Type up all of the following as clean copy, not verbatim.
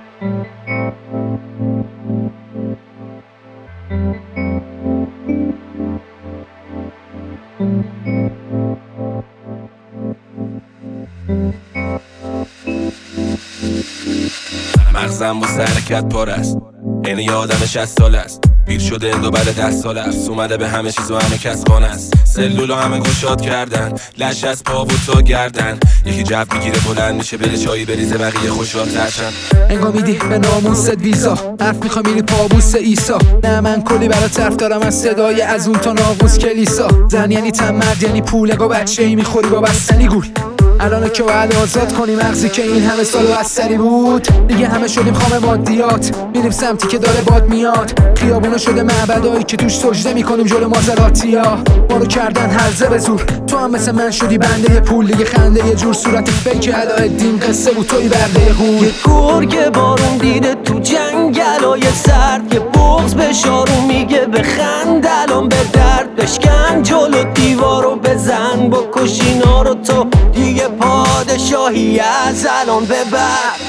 مغزم با حرکت پر است، اینه یه آدم 60 ساله است، پیر شده اندو بعد 10 ساله است، اومده به همه چیز و همه کس خانه است. سلولو همه گشاد کردن، لش از پا و تا گردن، یکی جو میگیره بلند میشه بره چایی بریزه بقیه خوشحال ترشن. انگا میدی به ناموست ویزا، حرف میخوای میری پابوس ایسا. نه من کلی برا طرف دارم از صدای از اون تا ناقوس کلیسا. زن یعنی تن، مرد یعنی پول، اگه بچه ای میخوری با بستنی گول. الان که باید آزاد کنی مغزی که این همه سال بستری بود. دیگه همه شدیم خام مادیات، میریم سمتی که داره باد میاد. خیابونا شده معبدایی که توش سجده میکنیم جلو مازراتیا. ما رو کردن هرزه به زور، تو هم مثل من شدی بنده پول. دیگه خنده یه جور صورت فیک علایالدین، قصه بود توی برده غول. یه گرگ بارون دیده تو جنگلای سرد، یه بغض به شارو میگه بخند الان به درد. بشکن جلو دیوارو بزن بکش اینا رو، تو دیگه پادشاهی از الان به بعد.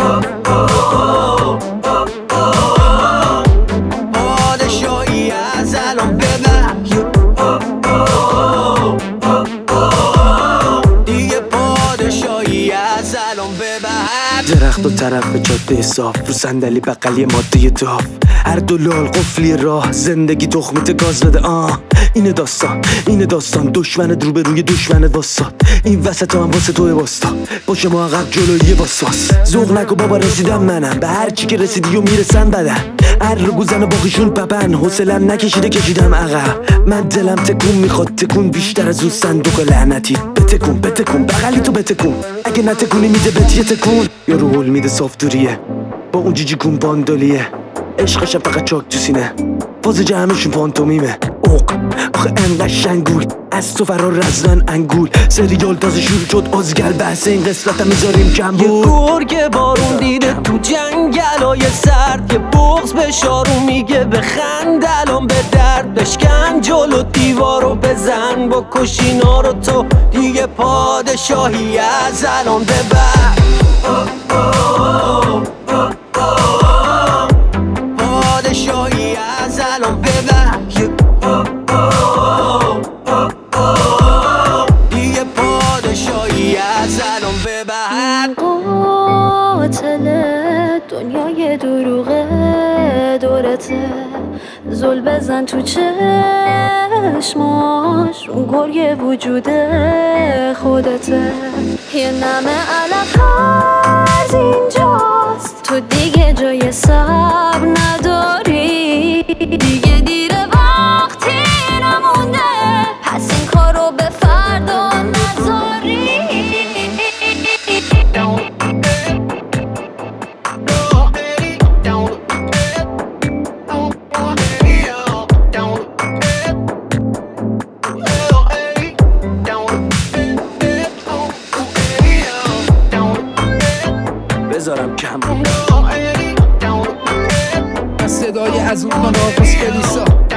پادشاهی از الان به بعد، دیگه پادشاهی از الان به بعد. درخت و طرف جاده صاف، رو صندلی بغلی ماده داف، هر دو لال قفلی راه، زندگی تخمت گاز بده. اینه داستان دشمنت رو به روی دشمنت واساد. این وسط هم واسه توی واسطا، باشه محقق جلوی واساس. ذوق نکو بابا رسیدم منم، به هر چی که رسیدی و میرسن بدن. هر رو زن و باقیشون پپن، حوصلم نکشیده کشیدم عقب. من دلم تکون میخواد، تکون بیشتر از اون صندوق لعنتی. بتکون بغلی تو بتکون، اگه نتکونی میده بهت یه تکون. یارو هول میده صاف دوریه با اون جیجی کون باندالیه. عشقشم فقط چاک تو سینه، فاز جمعشون پانتومیمه. آخه انقدر شنگول، از تو فرار رزدن انگول. سریال تازه شروع شد ازگل، بحث این قسمت هم میذاریم کم بود. یه گرگ بارون دیده تو جنگلای سرد، یه بغض به شارو میگه بخند الان به درد. بشکن جلو دیوارو بزن بکش اینا رو، تو دیگه پادشاهی از الان به بعد. پادشاهی از الان به بعد، دیگه پادشاهی از الان به بعد. قاتل دنیای دروغه دورته، زل بزن تو چشماش، اون گریه وجود خودته. یه نمه علف هرز اینجاست، تو دیگه جای صبر نداری. دیگه دیر وقتی نمونده، پس این کارو به فردا نذاری. بذارم کم از صدای از اون تا ناقوس کلیسا.